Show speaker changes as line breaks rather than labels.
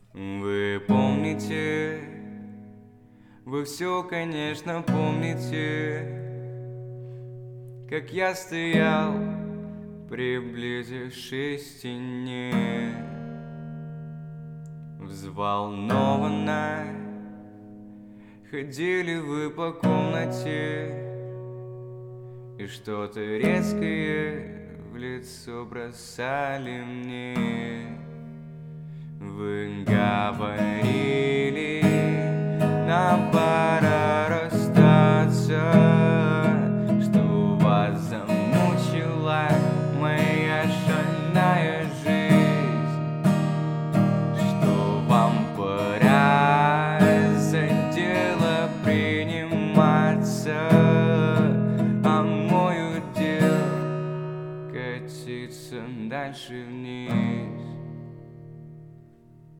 Вы помните, вы все, конечно, помните, как я стоял, приблизившись к стене. Взволнованно ходили вы по комнате, и что-то резкое в лицо бросали мне. Вы говорили, нам пора расстаться, что вас замучила моя шальная жизнь, что вам пора за дело приниматься, а мой удел катиться дальше вниз.